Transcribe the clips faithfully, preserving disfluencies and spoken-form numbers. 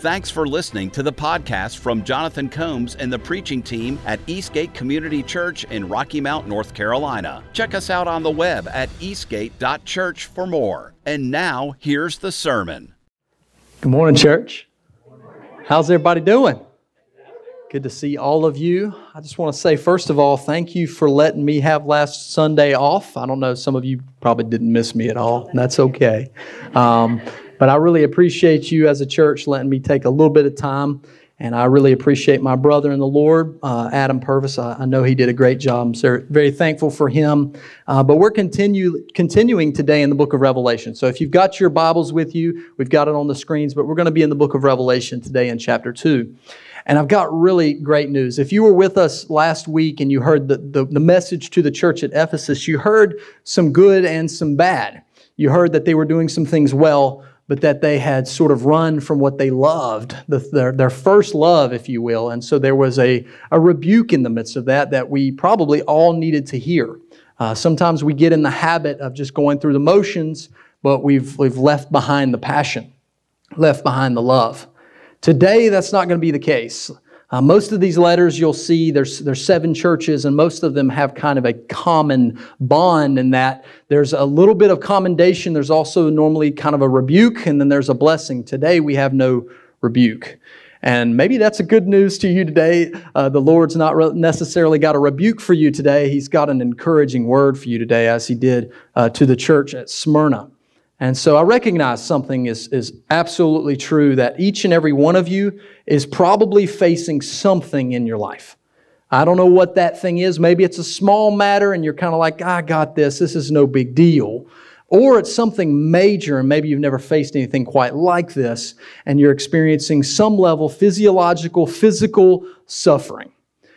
Thanks for listening to the podcast from Jonathan Combs and the preaching team at Eastgate Community Church in Rocky Mount, North Carolina. Check us out on the web at eastgate dot church for more. And now, here's the sermon. Good morning, church. How's everybody doing? Good to see all of you. I just want to say, first of all, thank you for letting me have last Sunday off. I don't know, some of you probably didn't miss me at all, and that's okay. Um, but I really appreciate you as a church letting me take a little bit of time, and I really appreciate my brother in the Lord, uh, Adam Purvis. I, I know he did a great job. I'm so, very thankful for him. Uh, but we're continue, continuing today in the book of Revelation. So if you've got your Bibles with you, we've got it on the screens, but we're going to be in the book of Revelation today in chapter two. And I've got really great news. If you were with us last week and you heard the, the, the message to the church at Ephesus, you heard some good and some bad. You heard that they were doing some things well, but that they had sort of run from what they loved, the, their, their first love, if you will. And so there was a, a rebuke in the midst of that that we probably all needed to hear. Uh, sometimes we get in the habit of just going through the motions, but we've, we've left behind the passion, left behind the love. Today, that's not going to be the case. Uh, most of these letters you'll see, there's, there's seven churches, and most of them have kind of a common bond in that there's a little bit of commendation. There's also normally kind of a rebuke, and then there's a blessing. Today, we have no rebuke. And maybe that's a good news to you today. Uh, the Lord's not re- necessarily got a rebuke for you today. He's got an encouraging word for you today, as He did uh, to the church at Smyrna. And so I recognize something is, is absolutely true, that each and every one of you is probably facing something in your life. I don't know what that thing is. Maybe it's a small matter and you're kind of like, I got this, this is no big deal. Or it's something major and maybe you've never faced anything quite like this and you're experiencing some level of physiological, physical suffering.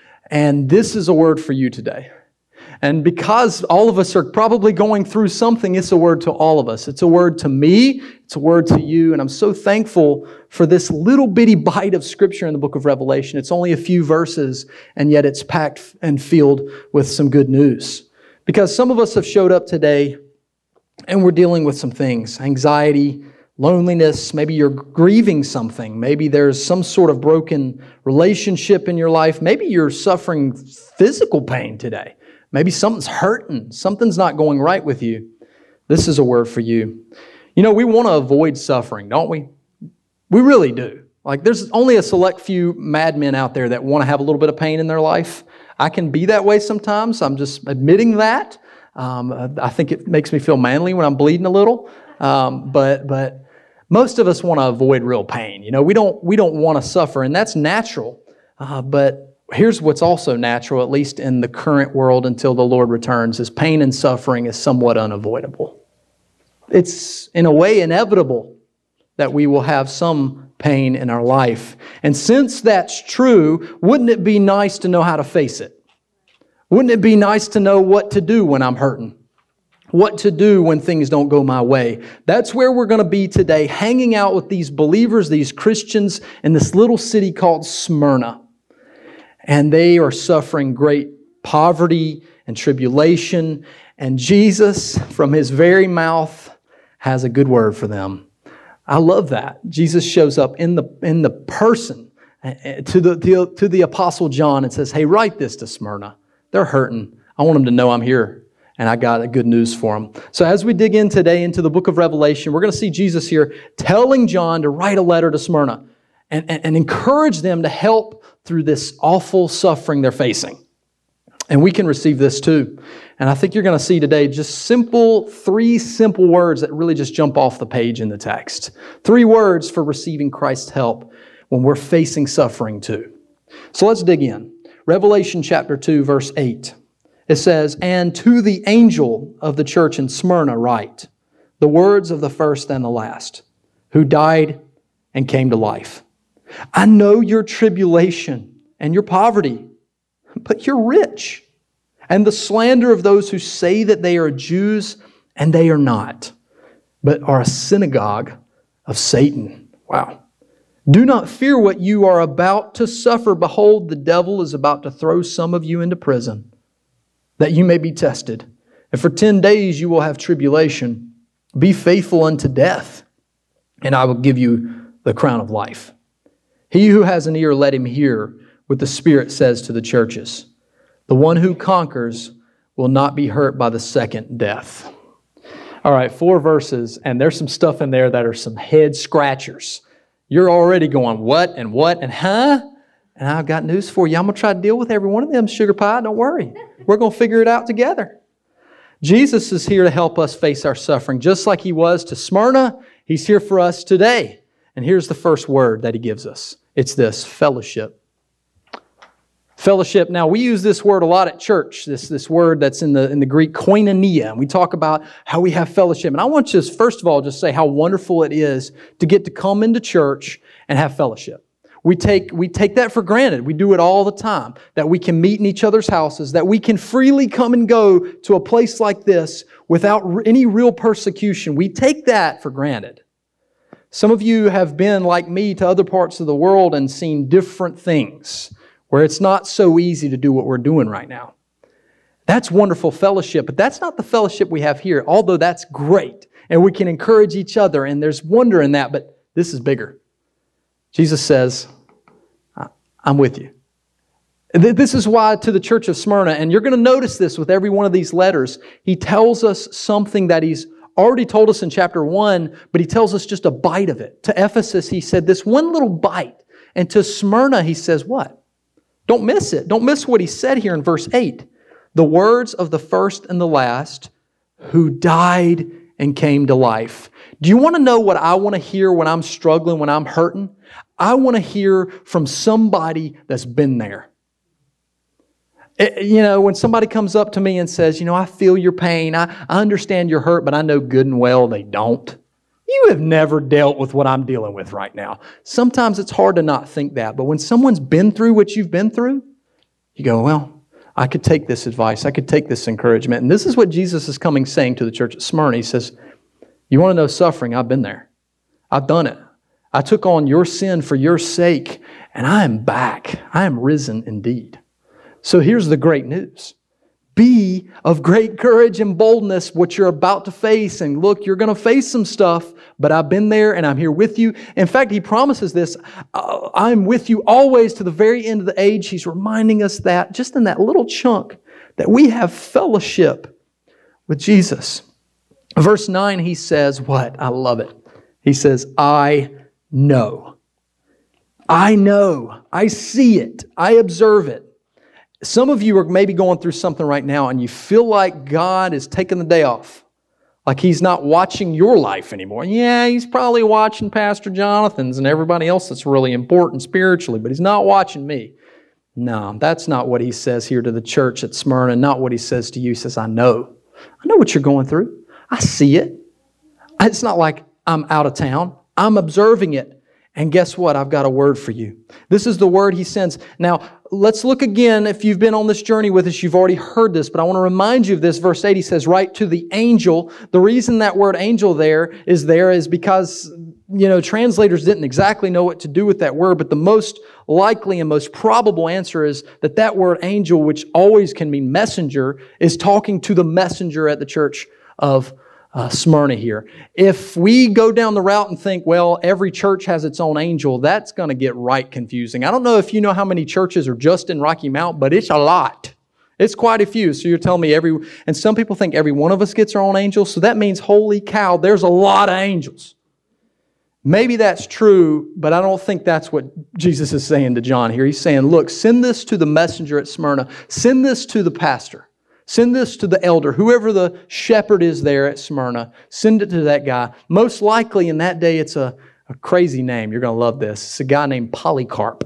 And this is a word for you today. And because all of us are probably going through something, it's a word to all of us. It's a word to me. It's a word to you. And I'm so thankful for this little bitty bite of Scripture in the book of Revelation. It's only a few verses, and yet it's packed and filled with some good news. Because some of us have showed up today, and we're dealing with some things. Anxiety, loneliness. Maybe you're grieving something. Maybe there's some sort of broken relationship in your life. Maybe you're suffering physical pain today. Maybe something's hurting. Something's not going right with you. This is a word for you. You know, we want to avoid suffering, don't we? We really do. Like, there's only a select few madmen out there that want to have a little bit of pain in their life. I can be that way sometimes. I'm just admitting that. Um, I think it makes me feel manly when I'm bleeding a little. Um, but but most of us want to avoid real pain. You know, we don't we don't want to suffer, and that's natural. Uh, but here's what's also natural, at least in the current world until the Lord returns, is pain and suffering is somewhat unavoidable. It's in a way inevitable that we will have some pain in our life. And since that's true, wouldn't it be nice to know how to face it? Wouldn't it be nice to know what to do when I'm hurting? What to do when things don't go my way? That's where we're going to be today, hanging out with these believers, these Christians in this little city called Smyrna. And they are suffering great poverty and tribulation. And Jesus, from His very mouth, has a good word for them. I love that. Jesus shows up in the in the person to the, to, to the Apostle John and says, hey, write this to Smyrna. They're hurting. I want them to know I'm here. And I got a good news for them. So as we dig in today into the book of Revelation, we're going to see Jesus here telling John to write a letter to Smyrna and, and, and encourage them to help through this awful suffering they're facing. And we can receive this too. And I think you're going to see today just simple, three simple words that really just jump off the page in the text. Three words for receiving Christ's help when we're facing suffering too. So let's dig in. Revelation chapter two, verse eight. It says, and to the angel of the church in Smyrna write, the words of the first and the last, who died and came to life. I know your tribulation and your poverty, but you're rich. And the slander of those who say that they are Jews and they are not, but are a synagogue of Satan. Wow. Do not fear what you are about to suffer. Behold, the devil is about to throw some of you into prison, that you may be tested. And for ten days you will have tribulation. Be faithful unto death, and I will give you the crown of life. He who has an ear, let him hear what the Spirit says to the churches. The one who conquers will not be hurt by the second death. All right, four verses, and there's some stuff in there that are some head scratchers. You're already going, what and what and huh? And I've got news for you. I'm going to try to deal with every one of them, sugar pie. Don't worry. We're going to figure it out together. Jesus is here to help us face our suffering. Just like He was to Smyrna, He's here for us today. And here's the first word that He gives us. It's this, fellowship. Fellowship. Now, we use this word a lot at church, this, this word that's in the, in the Greek, koinonia. And we talk about how we have fellowship. And I want to just, first of all, just say how wonderful it is to get to come into church and have fellowship. We take, we take that for granted. We do it all the time, that we can meet in each other's houses, that we can freely come and go to a place like this without any real persecution. We take that for granted. Some of you have been, like me, to other parts of the world and seen different things where it's not so easy to do what we're doing right now. That's wonderful fellowship, but that's not the fellowship we have here, although that's great. And we can encourage each other, and there's wonder in that, but this is bigger. Jesus says, I'm with you. This is why to the church of Smyrna, and you're going to notice this with every one of these letters, He tells us something that He's already told us in chapter one, but He tells us just a bite of it. To Ephesus, He said this one little bite. And to Smyrna, He says what? Don't miss it. Don't miss what He said here in verse eight. The words of the first and the last who died and came to life. Do you want to know what I want to hear when I'm struggling, when I'm hurting? I want to hear from somebody that's been there. It, you know, when somebody comes up to me and says, you know, I feel your pain, I, I understand your hurt, but I know good and well they don't. You have never dealt with what I'm dealing with right now. Sometimes it's hard to not think that, but when someone's been through what you've been through, you go, well, I could take this advice, I could take this encouragement. And this is what Jesus is coming saying to the church at Smyrna. He says, you want to know suffering? I've been there. I've done it. I took on your sin for your sake, and I am back. I am risen indeed. So here's the great news. Be of great courage and boldness what you're about to face. And look, you're going to face some stuff, but I've been there and I'm here with you. In fact, He promises this, I'm with you always to the very end of the age. He's reminding us that just in that little chunk that we have fellowship with Jesus. Verse nine, He says what? I love it. He says, I know. I know. I see it. I observe it. Some of you are maybe going through something right now and you feel like God is taking the day off. Like He's not watching your life anymore. Yeah, He's probably watching Pastor Jonathan's and everybody else that's really important spiritually, but He's not watching me. No, that's not what He says here to the church at Smyrna, not what He says to you. He says, I know. I know what you're going through. I see it. It's not like I'm out of town. I'm observing it. And guess what? I've got a word for you. This is the word He sends. Now, let's look again. If you've been on this journey with us, you've already heard this, but I want to remind you of this. Verse eight, He says, write to the angel. The reason that word angel there is there is because, you know, translators didn't exactly know what to do with that word, but the most likely and most probable answer is that that word angel, which always can mean messenger, is talking to the messenger at the church of Uh, Smyrna here. If we go down the route and think, well, every church has its own angel, that's going to get right confusing. I don't know if you know how many churches are just in Rocky Mount, but it's a lot. It's quite a few. So you're telling me every, and some people think every one of us gets our own angel. So that means, holy cow, there's a lot of angels. Maybe that's true, but I don't think that's what Jesus is saying to John here. He's saying, look, send this to the messenger at Smyrna. Send this to the pastor. Send this to the elder, whoever the shepherd is there at Smyrna. Send it to that guy. Most likely in that day, it's a, a crazy name. You're going to love this. It's a guy named Polycarp.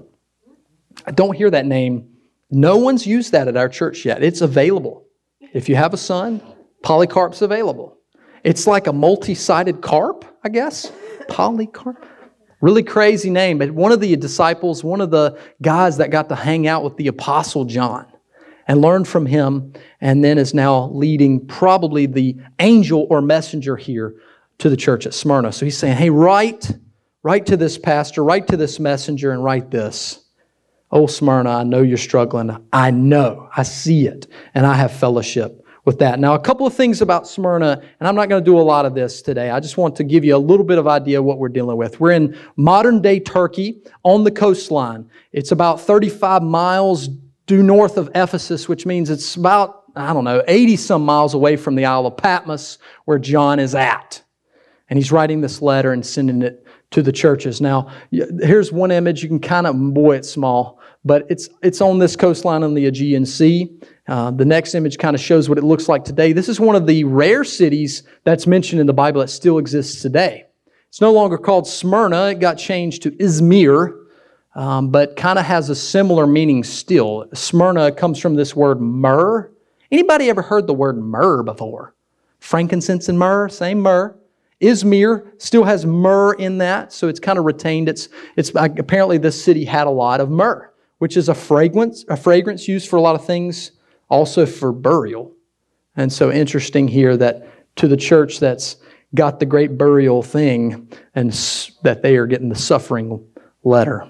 I don't hear that name. No one's used that at our church yet. It's available. If you have a son, Polycarp's available. It's like a multi-sided carp, I guess. Polycarp. Really crazy name. But one of the disciples, one of the guys that got to hang out with the Apostle John and learn from him, and then is now leading probably the angel or messenger here to the church at Smyrna. So he's saying, hey, write, write to this pastor, write to this messenger, and write this. Oh, Smyrna, I know you're struggling. I know, I see it, and I have fellowship with that. Now, a couple of things about Smyrna, and I'm not going to do a lot of this today. I just want to give you a little bit of idea of what we're dealing with. We're in modern-day Turkey on the coastline. It's about thirty-five miles due north of Ephesus, which means it's about, I don't know, eighty-some miles away from the Isle of Patmos, where John is at. And he's writing this letter and sending it to the churches. Now, here's one image. You can kind of, boy, it's small, but it's it's on this coastline on the Aegean Sea. Uh, the next image kind of shows what it looks like today. This is one of the rare cities that's mentioned in the Bible that still exists today. It's no longer called Smyrna. It got changed to Izmir, um, but kind of has a similar meaning still. Smyrna comes from this word myrrh. Anybody ever heard the word myrrh before? Frankincense and myrrh, same myrrh. Izmir still has myrrh in that, so it's kind of retained. It's it's apparently this city had a lot of myrrh, which is a fragrance, a fragrance used for a lot of things, also for burial. And so interesting here that to the church that's got the great burial thing, and that they are getting the suffering letter.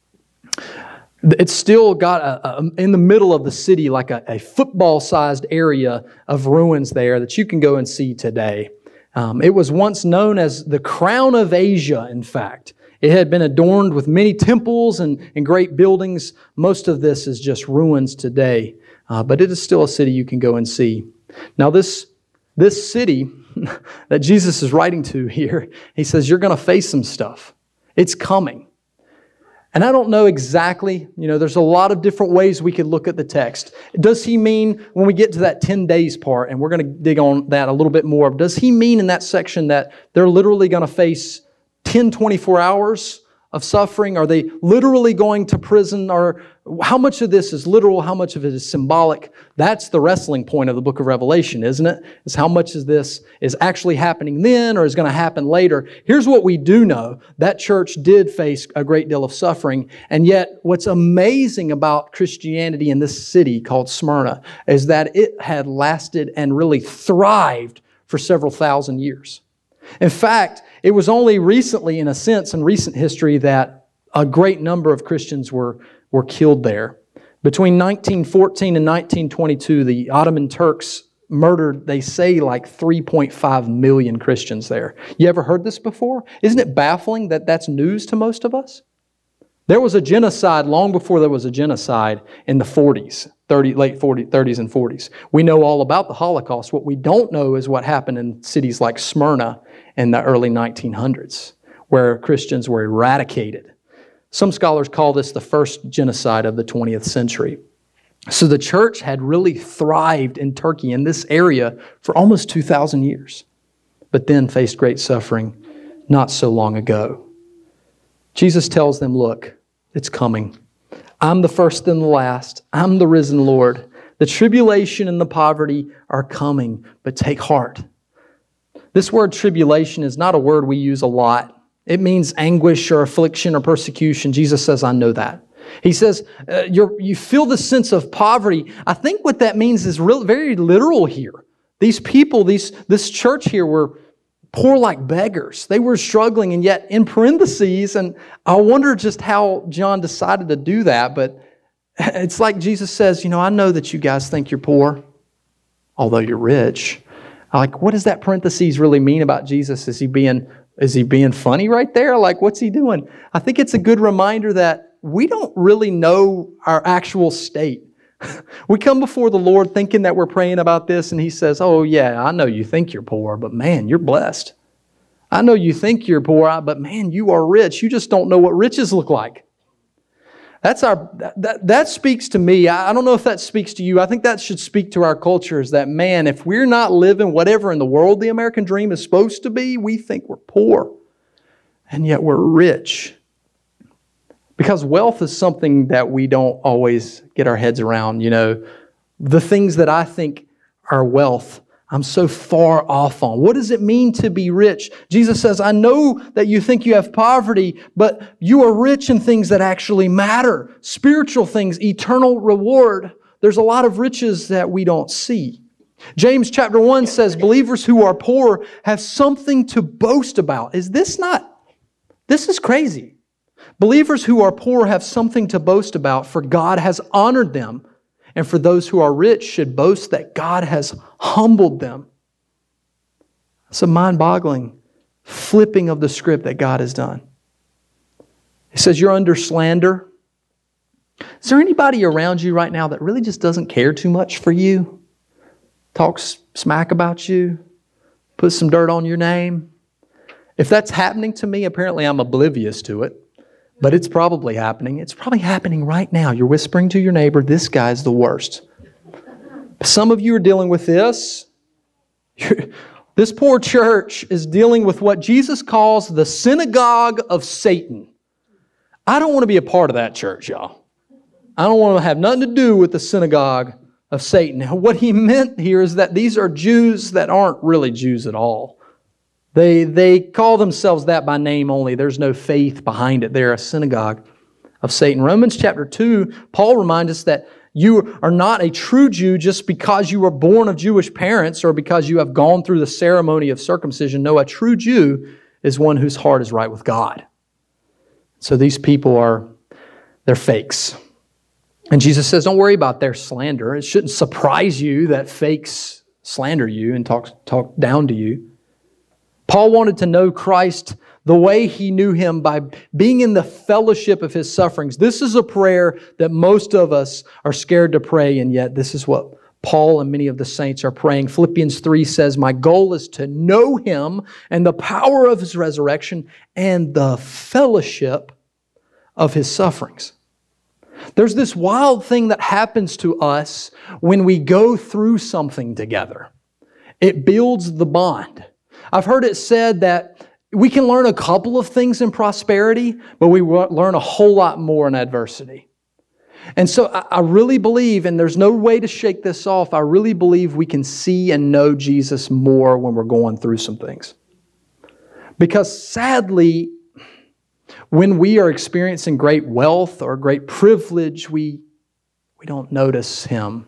It's still got a, a, in the middle of the city like a, a football-sized area of ruins there that you can go and see today. Um, it was once known as the crown of Asia, in fact. It had been adorned with many temples and, and great buildings. Most of this is just ruins today, uh, but it is still a city you can go and see. Now, this, this city that Jesus is writing to here, he says, you're going to face some stuff. It's coming. And I don't know exactly, you know, there's a lot of different ways we could look at the text. Does he mean, when we get to that ten days part, and we're going to dig on that a little bit more, does he mean in that section that they're literally going to face ten, twenty-four hours of suffering? Are they literally going to prison? Or how much of this is literal? How much of it is symbolic? That's the wrestling point of the book of Revelation, isn't it? Is how much of this is actually happening then or is going to happen later? Here's what we do know. That church did face a great deal of suffering. And yet what's amazing about Christianity in this city called Smyrna is that it had lasted and really thrived for several thousand years. In fact, it was only recently, in a sense, in recent history, that a great number of Christians were, were killed there. Between nineteen fourteen and nineteen twenty-two, the Ottoman Turks murdered, they say, like three point five million Christians there. You ever heard this before? Isn't it baffling that that's news to most of us? There was a genocide long before there was a genocide in the forties, thirty, late forties, thirties and forties. We know all about the Holocaust. What we don't know is what happened in cities like Smyrna in the early nineteen hundreds, where Christians were eradicated. Some scholars call this the first genocide of the twentieth century. So the church had really thrived in Turkey, in this area, for almost two thousand years, but then faced great suffering not so long ago. Jesus tells them, look, it's coming. I'm the first and the last. I'm the risen Lord. The tribulation and the poverty are coming, but take heart. This word tribulation is not a word we use a lot. It means anguish or affliction or persecution. Jesus says, I know that. He says, uh, you're, you feel the sense of poverty. I think what that means is real, very literal here. These people, these this church here were poor like beggars. They were struggling, and yet in parentheses, and I wonder just how John decided to do that, but it's like Jesus says, you know, I know that you guys think you're poor, although you're rich. Like, what does that parentheses really mean about Jesus? Is he being, is he being funny right there? Like, what's he doing? I think it's a good reminder that we don't really know our actual state. We come before the Lord thinking that we're praying about this, and He says, oh yeah, I know you think you're poor, but man, you're blessed. I know you think you're poor, but man, you are rich. You just don't know what riches look like. That's our, that, that speaks to me. I don't know if that speaks to you. I think that should speak to our culture, is that, man, if we're not living whatever in the world the American dream is supposed to be, we think we're poor, and yet we're rich. Because wealth is something that we don't always get our heads around. You know, the things that I think are wealth, I'm so far off on. What does it mean to be rich? Jesus says, I know that you think you have poverty, but you are rich in things that actually matter. Spiritual things, eternal reward. There's a lot of riches that we don't see. James chapter one says, believers who are poor have something to boast about. Is this not, this is crazy. Believers who are poor have something to boast about, for God has honored them. and for those who are rich should boast that God has humbled them. It's a mind-boggling flipping of the script that God has done. He says, you're under slander. Is there anybody around you right now that really just doesn't care too much for you? Talks smack about you? Puts some dirt on your name? If that's happening to me, apparently I'm oblivious to it. But it's probably happening. It's probably happening right now. You're whispering to your neighbor, this guy's the worst. Some of you are dealing with this. This poor church is dealing with what Jesus calls the synagogue of Satan. I don't want to be a part of that church, y'all. I don't want to have nothing to do with the synagogue of Satan. What he meant here is that these are Jews that aren't really Jews at all. They, they call themselves that by name only. There's no faith behind it. They're a synagogue of Satan. Romans chapter two, Paul reminds us that you are not a true Jew just because you were born of Jewish parents or because you have gone through the ceremony of circumcision. No, a true Jew is one whose heart is right with God. So these people are, they're fakes. And Jesus says, don't worry about their slander. It shouldn't surprise you that fakes slander you and talk, talk down to you. Paul wanted to know Christ the way he knew Him by being in the fellowship of His sufferings. This is a prayer that most of us are scared to pray, and yet this is what Paul and many of the saints are praying. Philippians three says, my goal is to know Him and the power of His resurrection and the fellowship of His sufferings. There's this wild thing that happens to us when we go through something together. It builds the bond. I've heard it said that we can learn a couple of things in prosperity, but we learn a whole lot more in adversity. And so I really believe, and there's no way to shake this off, I really believe we can see and know Jesus more when we're going through some things. Because sadly, when we are experiencing great wealth or great privilege, we, we don't notice Him.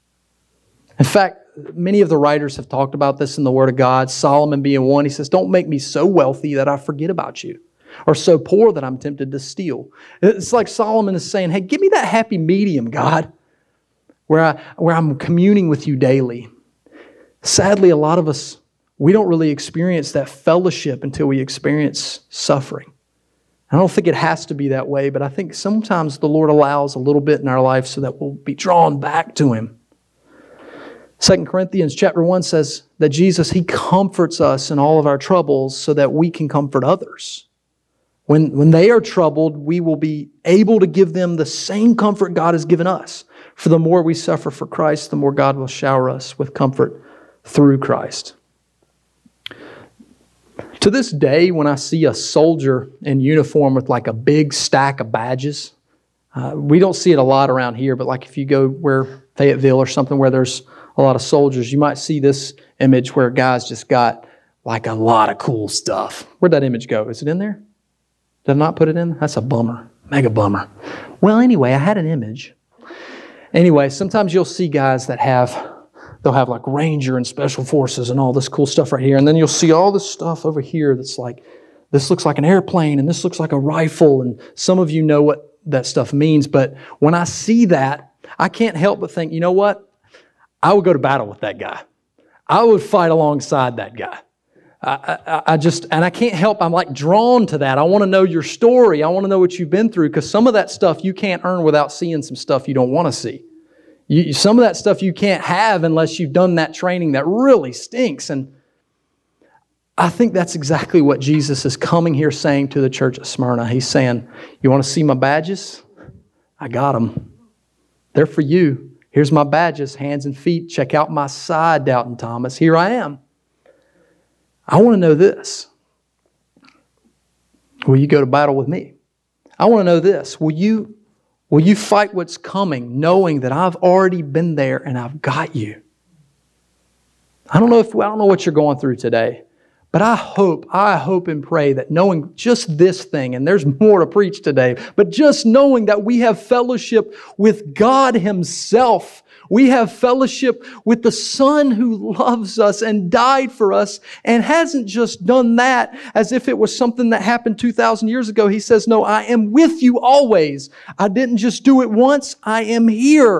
In fact, many of the writers have talked about this in the Word of God. Solomon being one, he says, don't make me so wealthy that I forget about you, or so poor that I'm tempted to steal. It's like Solomon is saying, hey, give me that happy medium, God, where, I, where I'm communing with you daily. Sadly, a lot of us, we don't really experience that fellowship until we experience suffering. I don't think it has to be that way, but I think sometimes the Lord allows a little bit in our life so that we'll be drawn back to Him. Second Corinthians chapter one says that Jesus, He comforts us in all of our troubles so that we can comfort others. When, when they are troubled, we will be able to give them the same comfort God has given us. For the more we suffer for Christ, the more God will shower us with comfort through Christ. To this day, when I see a soldier in uniform with like a big stack of badges, uh, we don't see it a lot around here, but like if you go where Fayetteville or something where there's a lot of soldiers, you might see this image where guys just got like a lot of cool stuff. Where'd that image go? Is it in there? Did I not put it in? That's a bummer. Mega bummer. Well, anyway, I had an image. Anyway, sometimes you'll see guys that have, they'll have like Ranger and Special Forces and all this cool stuff right here. And then you'll see all this stuff over here that's like, this looks like an airplane and this looks like a rifle. And some of you know what that stuff means. But when I see that, I can't help but think, you know what? I would go to battle with that guy. I would fight alongside that guy. I, I, I just, and I can't help, I'm like drawn to that. I want to know your story. I want to know what you've been through, because some of that stuff you can't earn without seeing some stuff you don't want to see. You, some of that stuff you can't have unless you've done that training that really stinks. And I think that's exactly what Jesus is coming here saying to the church at Smyrna. He's saying, you want to see my badges? I got them. They're for you. Here's my badges, hands and feet. Check out my side, Doubting Thomas. Here I am. I want to know this. Will you go to battle with me? I want to know this. Will you, will you fight what's coming, knowing that I've already been there and I've got you? I don't know if I don't know what you're going through today, but I hope, I hope and pray that knowing just this thing, and there's more to preach today, but just knowing that we have fellowship with God Himself. We have fellowship with the Son who loves us and died for us and hasn't just done that as if it was something that happened two thousand years ago. He says, no, I am with you always. I didn't just do it once. I am here.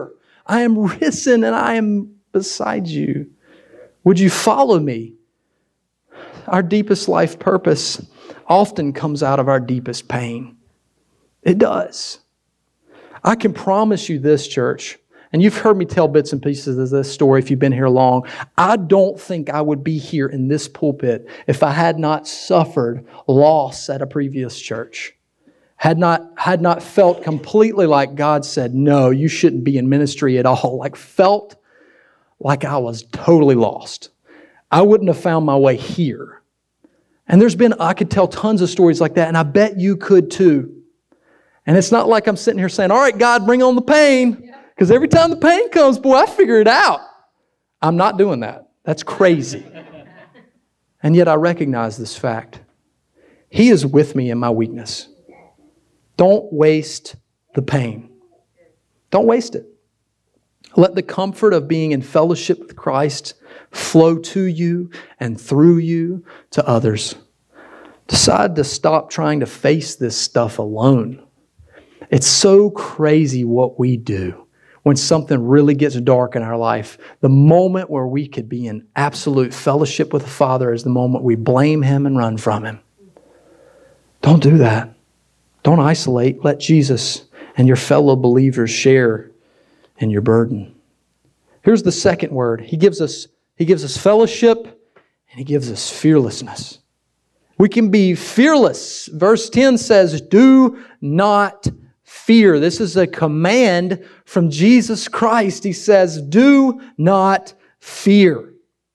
I am risen and I am beside you. Would you follow me? Our deepest life purpose often comes out of our deepest pain. It does. I can promise you this, church, and you've heard me tell bits and pieces of this story if you've been here long. I don't think I would be here in this pulpit if I had not suffered loss at a previous church. Had not, had not felt completely like God said, no, you shouldn't be in ministry at all. Like felt like I was totally lost. I wouldn't have found my way here. And there's been, I could tell tons of stories like that, and I bet you could too. And it's not like I'm sitting here saying, all right, God, bring on the pain. Because every time the pain comes, boy, I figure it out. I'm not doing that. That's crazy. And yet I recognize this fact. He is with me in my weakness. Don't waste the pain. Don't waste it. Let the comfort of being in fellowship with Christ flow to you and through you to others. Decide to stop trying to face this stuff alone. It's so crazy what we do when something really gets dark in our life. The moment where we could be in absolute fellowship with the Father is the moment we blame Him and run from Him. Don't do that. Don't isolate. Let Jesus and your fellow believers share in your burden. Here's the second word. He gives us, He gives us fellowship and He gives us fearlessness. We can be fearless. Verse ten says, do not fear. This is a command from Jesus Christ. He says, do not fear.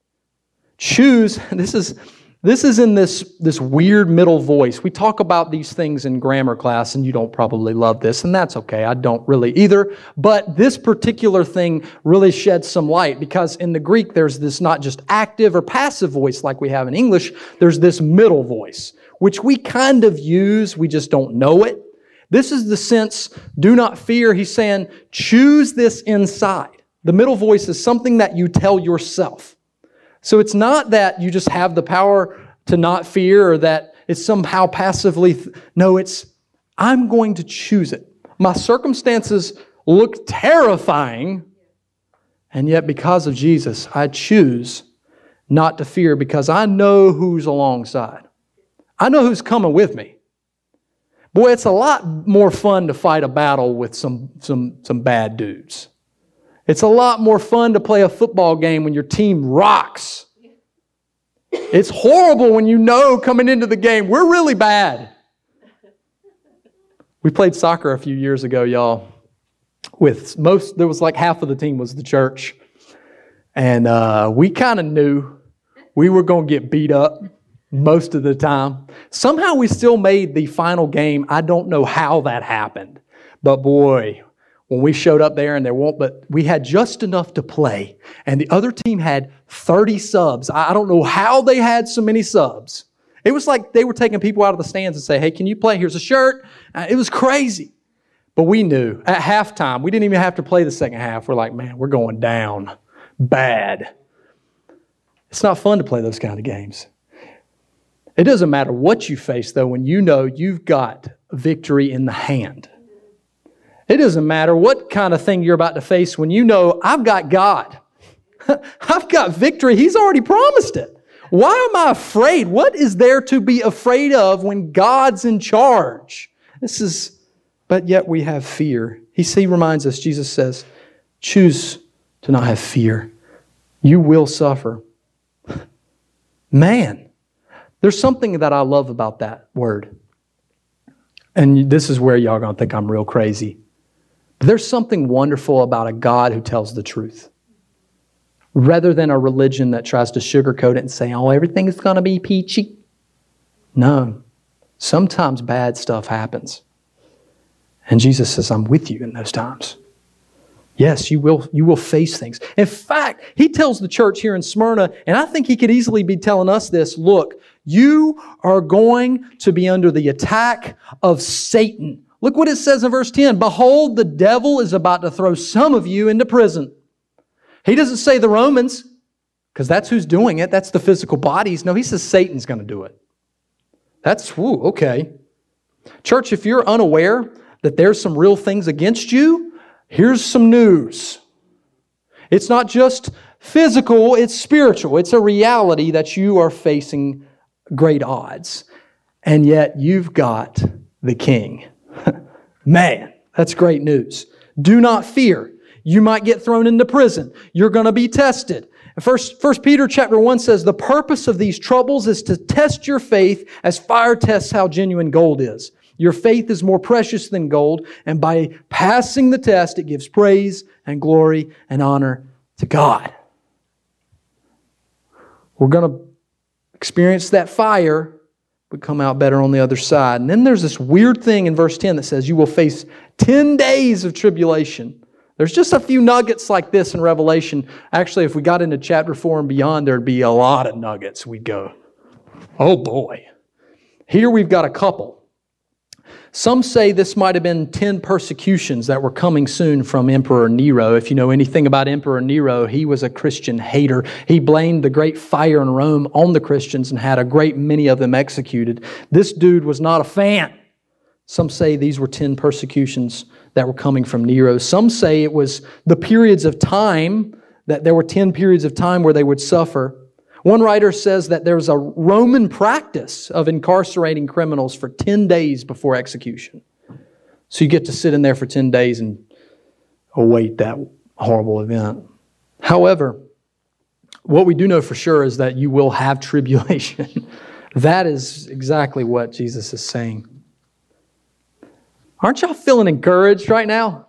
Choose. This is, this is in this, this weird middle voice. We talk about these things in grammar class, and you don't probably love this, and that's okay. I don't really either. But this particular thing really sheds some light, because in the Greek, there's this not just active or passive voice like we have in English. There's this middle voice, which we kind of use. We just don't know it. This is the sense, do not fear. He's saying, choose this inside. The middle voice is something that you tell yourself. So it's not that you just have the power to not fear or that it's somehow passively. Th- no, it's, I'm going to choose it. My circumstances look terrifying, and yet because of Jesus, I choose not to fear because I know who's alongside. I know who's coming with me. Boy, it's a lot more fun to fight a battle with some, some, some bad dudes. It's a lot more fun to play a football game when your team rocks. It's horrible when you know coming into the game, we're really bad. We played soccer a few years ago, y'all. With most, there was like half of the team was the church. And uh, we kind of knew we were going to get beat up most of the time. Somehow we still made the final game. I don't know how that happened. But boy, when we showed up there and there won't, but we had just enough to play. And the other team had thirty subs. I don't know how they had so many subs. It was like they were taking people out of the stands and say, hey, can you play? Here's a shirt. Uh, it was crazy. But we knew at halftime, we didn't even have to play the second half. We're like, man, we're going down bad. It's not fun to play those kind of games. It doesn't matter what you face, though, when you know you've got victory in the hand. It doesn't matter what kind of thing you're about to face when you know I've got God. I've got victory. He's already promised it. Why am I afraid? What is there to be afraid of when God's in charge? This is, but yet we have fear. He, he reminds us, Jesus says, choose to not have fear. You will suffer. Man, there's something that I love about that word. And this is where y'all are going to think I'm real crazy. There's something wonderful about a God who tells the truth. Rather than a religion that tries to sugarcoat it and say, oh, everything is going to be peachy. No. Sometimes bad stuff happens. And Jesus says, I'm with you in those times. Yes, you will, you will face things. In fact, He tells the church here in Smyrna, and I think He could easily be telling us this, look, you are going to be under the attack of Satan. Look what it says in verse ten. Behold, the devil is about to throw some of you into prison. He doesn't say the Romans, because that's who's doing it. That's the physical bodies. No, He says Satan's going to do it. That's, whew, okay. Church, if you're unaware that there's some real things against you, here's some news. It's not just physical, it's spiritual. It's a reality that you are facing great odds. And yet you've got the King. Man, that's great news. Do not fear. You might get thrown into prison. You're going to be tested. First, First Peter chapter one says, the purpose of these troubles is to test your faith as fire tests how genuine gold is. Your faith is more precious than gold, and by passing the test, it gives praise and glory and honor to God. We're going to experience that fire, but come out better on the other side. And then there's this weird thing in verse ten that says you will face ten days of tribulation. There's just a few nuggets like this in Revelation. Actually, if we got into chapter four and beyond, there'd be a lot of nuggets. We'd go, oh boy. Here we've got a couple. Some say this might have been ten persecutions that were coming soon from Emperor Nero. If you know anything about Emperor Nero, he was a Christian hater. He blamed the great fire in Rome on the Christians and had a great many of them executed. This dude was not a fan. Some say these were ten persecutions that were coming from Nero. Some say it was the periods of time, that there were ten periods of time where they would suffer. One writer says that there's a Roman practice of incarcerating criminals for ten days before execution. So you get to sit in there for ten days and await that horrible event. However, what we do know for sure is that you will have tribulation. That is exactly what Jesus is saying. Aren't y'all feeling encouraged right now?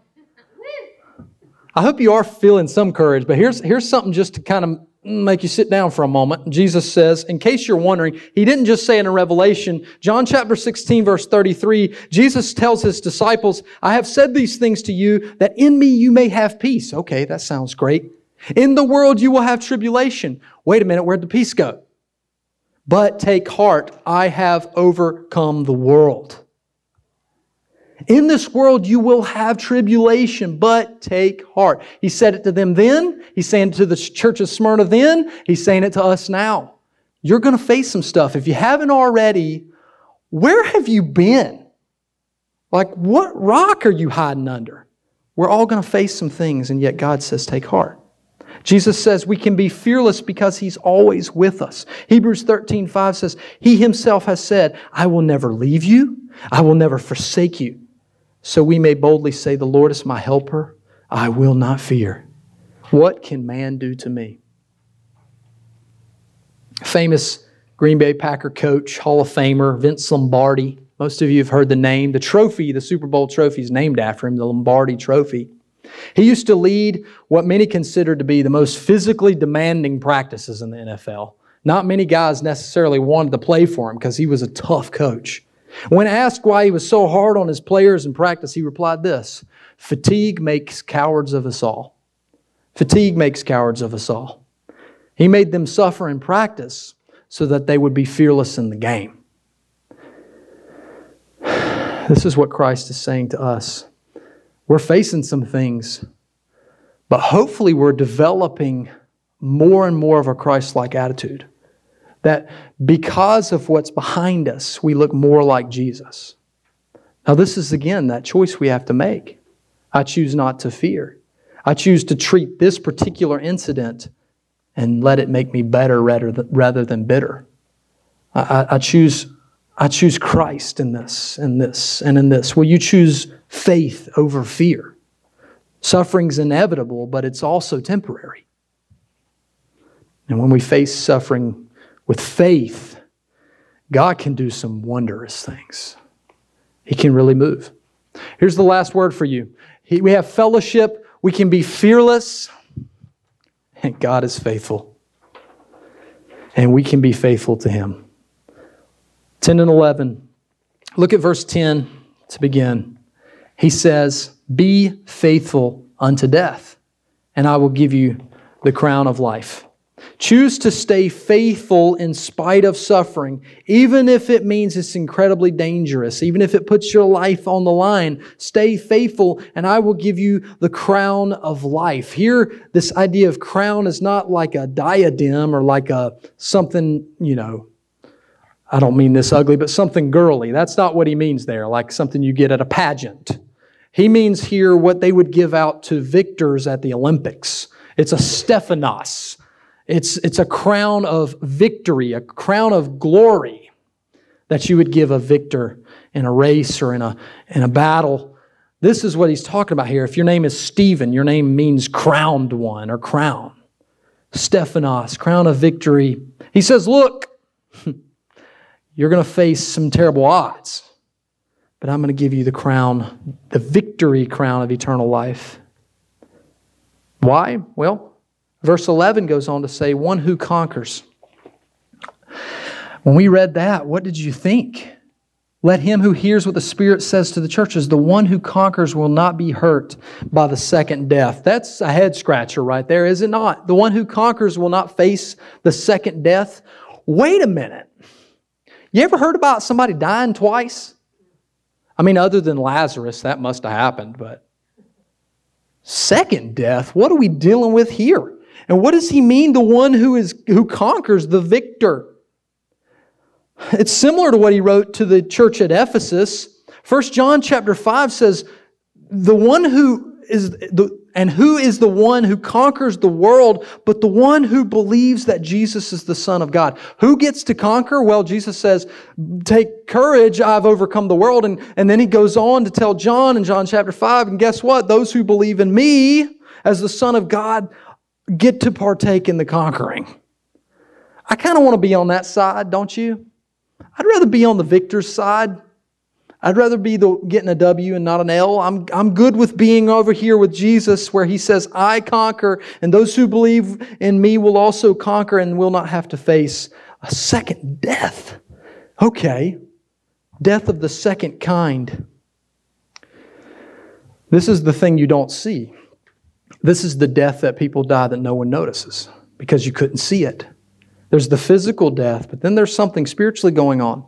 I hope you are feeling some courage, but here's, here's something just to kind of make you sit down for a moment. Jesus says, in case you're wondering, He didn't just say it in Revelation. John chapter sixteen, verse thirty-three, Jesus tells His disciples, I have said these things to you, that in me you may have peace. Okay, that sounds great. In the world you will have tribulation. Wait a minute, where'd the peace go? But take heart, I have overcome the world. In this world you will have tribulation, but take heart. He said it to them then. He's saying it to the church of Smyrna then. He's saying it to us now. You're going to face some stuff. If you haven't already, where have you been? Like, what rock are you hiding under? We're all going to face some things, and yet God says, take heart. Jesus says we can be fearless because He's always with us. Hebrews thirteen five says, He Himself has said, I will never leave you. I will never forsake you. So we may boldly say, the Lord is my helper. I will not fear. What can man do to me? Famous Green Bay Packer coach, Hall of Famer, Vince Lombardi. Most of you have heard the name. The trophy, the Super Bowl trophy is named after him, the Lombardi Trophy. He used to lead what many considered to be the most physically demanding practices in the N F L. Not many guys necessarily wanted to play for him because he was a tough coach. When asked why he was so hard on his players in practice, he replied this, fatigue makes cowards of us all. Fatigue makes cowards of us all. He made them suffer in practice so that they would be fearless in the game. This is what Christ is saying to us. We're facing some things, but hopefully we're developing more and more of a Christ-like attitude. That because of what's behind us, we look more like Jesus. Now this is again that choice we have to make. I choose not to fear. I choose to treat this particular incident and let it make me better rather than bitter. I, I choose, I choose Christ in this, in this, and in this. Will you choose faith over fear? Suffering's inevitable, but it's also temporary. And when we face suffering with faith, God can do some wondrous things. He can really move. Here's the last word for you. He, we have fellowship. We can be fearless. And God is faithful. And we can be faithful to Him. ten and eleven. Look at verse ten to begin. He says, be faithful unto death, and I will give you the crown of life. Choose to stay faithful in spite of suffering, even if it means it's incredibly dangerous, even if it puts your life on the line. Stay faithful, and I will give you the crown of life. Here, this idea of crown is not like a diadem or like a something, you know, I don't mean this ugly, but something girly. That's not what he means there, like something you get at a pageant. He means here what they would give out to victors at the Olympics. It's a Stephanos. It's, it's a crown of victory, a crown of glory that you would give a victor in a race or in a, in a battle. This is what he's talking about here. If your name is Stephen, your name means crowned one or crown. Stephanos, crown of victory. He says, look, you're going to face some terrible odds, but I'm going to give you the crown, the victory crown of eternal life. Why? Well, verse eleven goes on to say, one who conquers. When we read that, what did you think? Let him who hears what the Spirit says to the churches, the one who conquers will not be hurt by the second death. That's a head scratcher right there, is it not? The one who conquers will not face the second death. Wait a minute. You ever heard about somebody dying twice? I mean, other than Lazarus, that must have happened, but second death, what are we dealing with here? And what does he mean, the one who is who conquers, the victor? It's similar to what he wrote to the church at Ephesus. First John chapter five says, the one who is the and who is the one who conquers the world, but the one who believes that Jesus is the Son of God. Who gets to conquer? Well, Jesus says, take courage, I've overcome the world. And, and then he goes on to tell John in John chapter five, and guess what? Those who believe in me as the Son of God get to partake in the conquering. I kind of want to be on that side, don't you? I'd rather be on the victor's side. I'd rather be the getting a W and not an L. I'm, I'm good with being over here with Jesus where he says, I conquer, and those who believe in me will also conquer and will not have to face a second death. Okay, death of the second kind. This is the thing you don't see. This is the death that people die that no one notices because you couldn't see it. There's the physical death, but then there's something spiritually going on.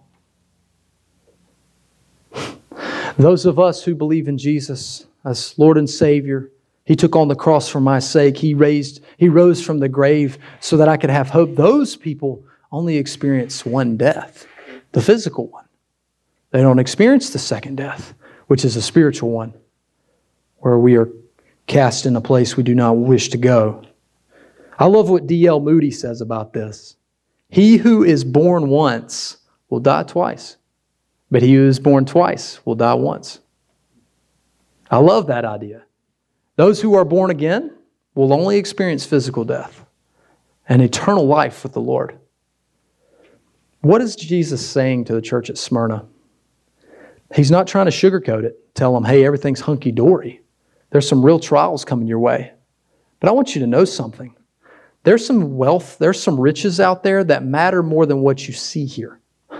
Those of us who believe in Jesus as Lord and Savior, He took on the cross for my sake. He raised, He rose from the grave so that I could have hope. Those people only experience one death, the physical one. They don't experience the second death, which is a spiritual one, where we are cast in a place we do not wish to go. I love what D L Moody says about this. He who is born once will die twice, but he who is born twice will die once. I love that idea. Those who are born again will only experience physical death and eternal life with the Lord. What is Jesus saying to the church at Smyrna? He's not trying to sugarcoat it, tell them, hey, everything's hunky-dory. There's some real trials coming your way. But I want you to know something. There's some wealth, there's some riches out there that matter more than what you see here.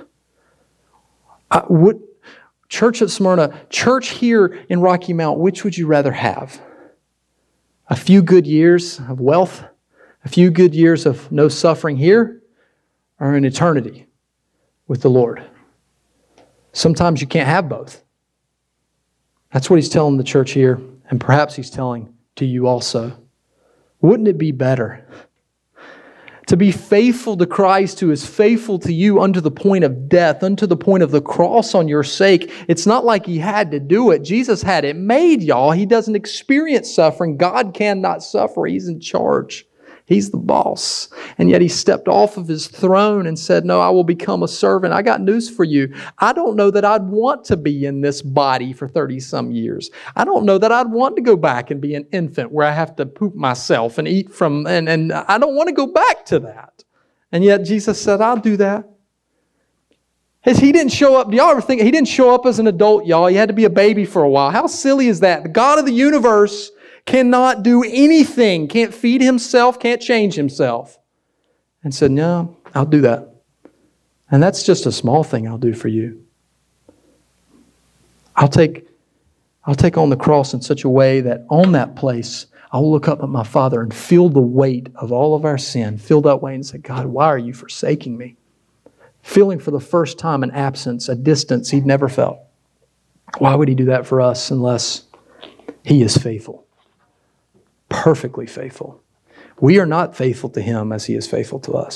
I would, church at Smyrna, church here in Rocky Mount, which would you rather have? A few good years of wealth, a few good years of no suffering here, or an eternity with the Lord? Sometimes you can't have both. That's what he's telling the church here, and perhaps he's telling to you also. Wouldn't it be better to be faithful to Christ, who is faithful to you unto the point of death, unto the point of the cross on your sake? It's not like He had to do it. Jesus had it made, y'all. He doesn't experience suffering. God cannot suffer. He's in charge. He's the boss. And yet He stepped off of His throne and said, no, I will become a servant. I got news for you. I don't know that I'd want to be in this body for thirty some years. I don't know that I'd want to go back and be an infant where I have to poop myself and eat from, and, and I don't want to go back to that. And yet Jesus said, I'll do that. He didn't show up. Do y'all ever think He didn't show up as an adult, y'all? He had to be a baby for a while. How silly is that? The God of the universe cannot do anything, can't feed Himself, can't change Himself. And said, no, I'll do that. And that's just a small thing I'll do for you. I'll take, I'll take on the cross in such a way that on that place, I'll look up at my Father and feel the weight of all of our sin, feel that weight and say, God, why are you forsaking me? Feeling for the first time an absence, a distance He'd never felt. Why would He do that for us unless He is faithful? Perfectly faithful. We are not faithful to Him as He is faithful to us.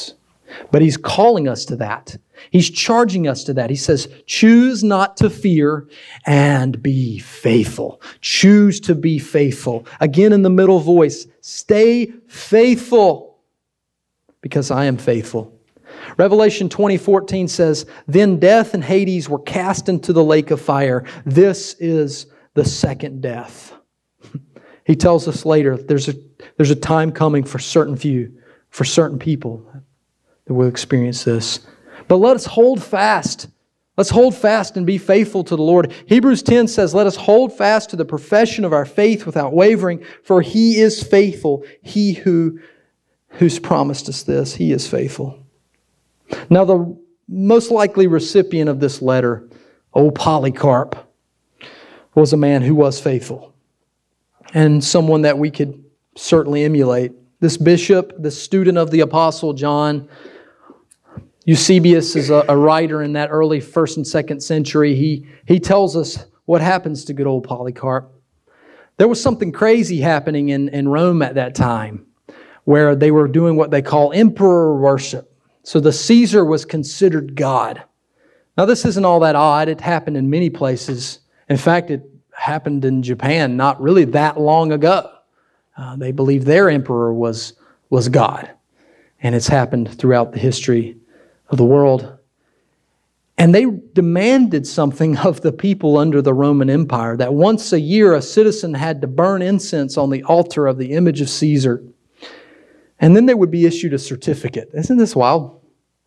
But He's calling us to that. He's charging us to that. He says, choose not to fear and be faithful. Choose to be faithful. Again in the middle voice, stay faithful because I am faithful. Revelation twenty fourteen says, then death and Hades were cast into the lake of fire. This is the second death. He tells us later there's a, there's a time coming for certain few, for certain people that will experience this. But let us hold fast. Let's hold fast and be faithful to the Lord. Hebrews ten says, let us hold fast to the profession of our faith without wavering, for He is faithful. He who, who's promised us this, He is faithful. Now the most likely recipient of this letter, old Polycarp, was a man who was faithful and someone that we could certainly emulate. This bishop, this student of the Apostle John, Eusebius is a, a writer in that early first and second century. He, he tells us what happens to good old Polycarp. There was something crazy happening in, in Rome at that time where they were doing what they call emperor worship. So the Caesar was considered God. Now this isn't all that odd. It happened in many places. In fact, it happened in Japan not really that long ago. Uh, they believed their emperor was, was God. And it's happened throughout the history of the world. And they demanded something of the people under the Roman Empire, that once a year a citizen had to burn incense on the altar of the image of Caesar. And then they would be issued a certificate. Isn't this wild?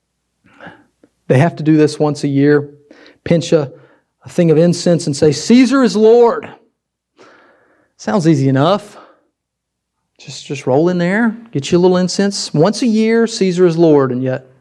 They have to do this once a year, pinch a, a thing of incense and say, Caesar is Lord. Sounds easy enough. Just, just roll in there, get you a little incense. Once a year, Caesar is Lord. And yet,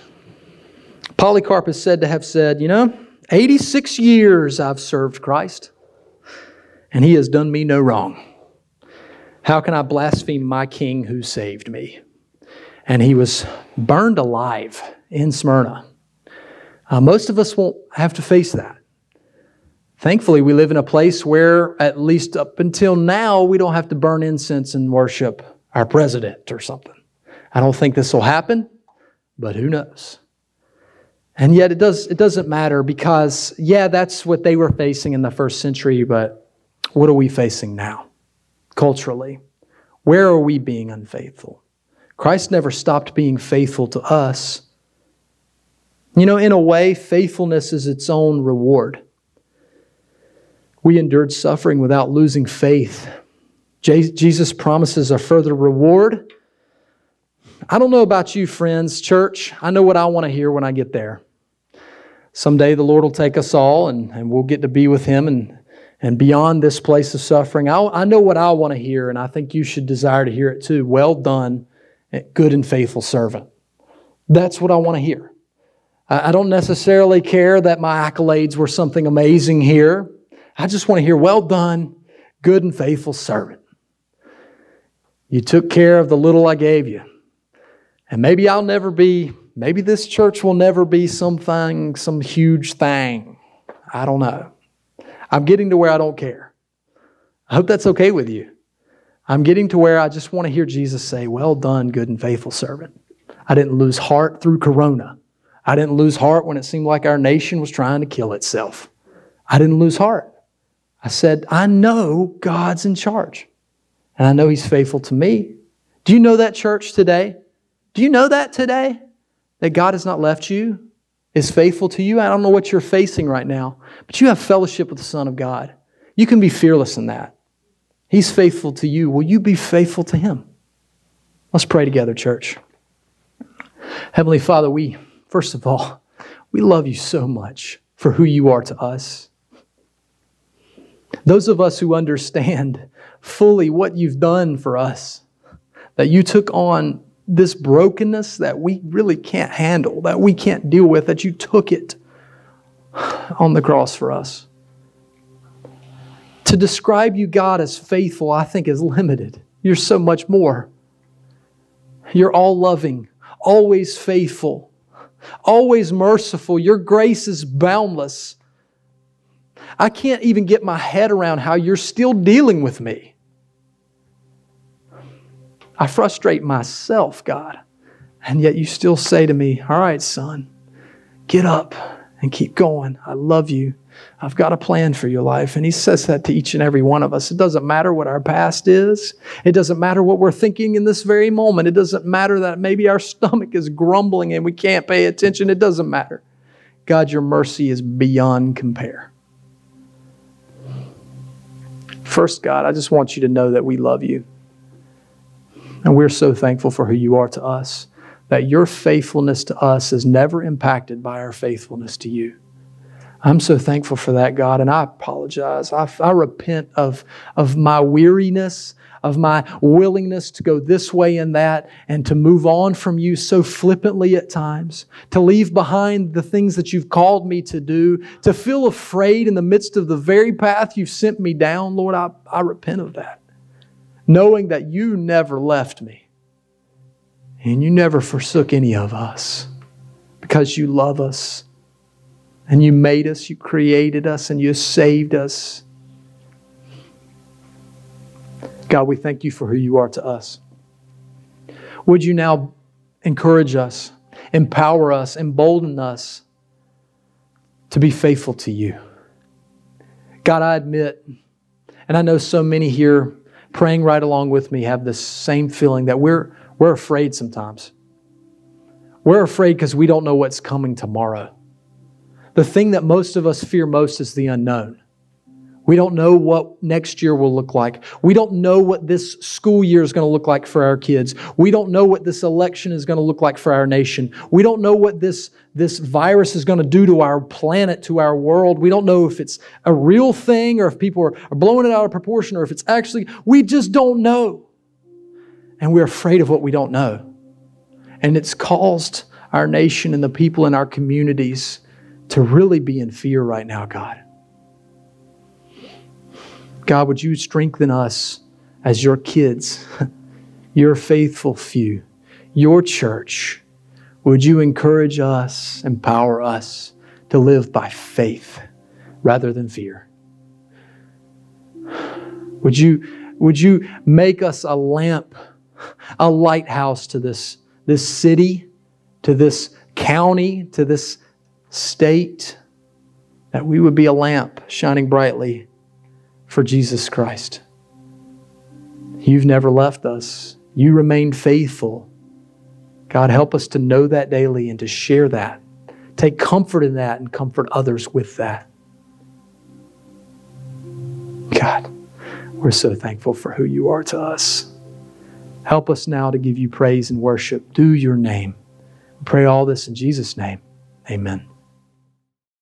Polycarp is said to have said, you know, eighty-six years I've served Christ, and He has done me no wrong. How can I blaspheme my King who saved me? And he was burned alive in Smyrna. Uh, most of us won't have to face that. Thankfully, we live in a place where, at least up until now, we don't have to burn incense and worship our president or something. I don't think this will happen, but who knows? And yet it does, it doesn't matter because, yeah, that's what they were facing in the first century, but what are we facing now? Culturally, where are we being unfaithful? Christ never stopped being faithful to us. You know, in a way, faithfulness is its own reward. We endured suffering without losing faith. Jesus promises a further reward. I don't know about you, friends, church. I know what I want to hear when I get there. Someday the Lord will take us all and, and we'll get to be with Him and And beyond this place of suffering. I, I know what I want to hear, and I think you should desire to hear it too. Well done, good and faithful servant. That's what I want to hear. I, I don't necessarily care that my accolades were something amazing here. I just want to hear, well done, good and faithful servant. You took care of the little I gave you. And maybe I'll never be, maybe this church will never be something, some huge thing. I don't know. I'm getting to where I don't care. I hope that's okay with you. I'm getting to where I just want to hear Jesus say, well done, good and faithful servant. I didn't lose heart through Corona. I didn't lose heart when it seemed like our nation was trying to kill itself. I didn't lose heart. I said, I know God's in charge. And I know He's faithful to me. Do you know that, church, today? Do you know that today? That God has not left you? Is faithful to you? I don't know what you're facing right now, but you have fellowship with the Son of God. You can be fearless in that. He's faithful to you. Will you be faithful to Him? Let's pray together, church. Heavenly Father, we, first of all, we love You so much for who You are to us. Those of us who understand fully what You've done for us, that You took on this brokenness that we really can't handle, that we can't deal with, that You took it on the cross for us. To describe You, God, as faithful, I think is limited. You're so much more. You're all loving, always faithful, always merciful. Your grace is boundless. I can't even get my head around how You're still dealing with me. I frustrate myself, God. And yet you still say to me, all right, son, get up and keep going. I love you. I've got a plan for your life. And He says that to each and every one of us. It doesn't matter what our past is. It doesn't matter what we're thinking in this very moment. It doesn't matter that maybe our stomach is grumbling and we can't pay attention. It doesn't matter. God, your mercy is beyond compare. First, God, I just want you to know that we love you. And we're so thankful for who you are to us, that your faithfulness to us is never impacted by our faithfulness to you. I'm so thankful for that, God, and I apologize. I, I repent of, of my weariness, of my willingness to go this way and that, and to move on from you so flippantly at times, to leave behind the things that you've called me to do, to feel afraid in the midst of the very path you've sent me down. Lord, I, I repent of that, knowing that you never left me and you never forsook any of us because you love us. And you made us, you created us, and you saved us. God, we thank you for who you are to us. Would you now encourage us, empower us, embolden us to be faithful to you? God, I admit, and I know so many here praying right along with me have this same feeling that we're, we're afraid sometimes. We're afraid because we don't know what's coming tomorrow. The thing that most of us fear most is the unknown. We don't know what next year will look like. We don't know what this school year is going to look like for our kids. We don't know what this election is going to look like for our nation. We don't know what this, this virus is going to do to our planet, to our world. We don't know if it's a real thing or if people are, are blowing it out of proportion or if it's actually, we just don't know. And we're afraid of what we don't know. And it's caused our nation and the people in our communities to really be in fear right now, God. God, would you strengthen us as your kids, your faithful few, your church? Would you encourage us, empower us to live by faith rather than fear? Would you, would you make us a lamp, a lighthouse to this, this city, to this county, to this state, that we would be a lamp shining brightly for Jesus Christ. You've never left us. You remain faithful. God, help us to know that daily and to share that. Take comfort in that and comfort others with that. God, we're so thankful for who you are to us. Help us now to give you praise and worship. Do your name. We pray all this in Jesus' name. Amen.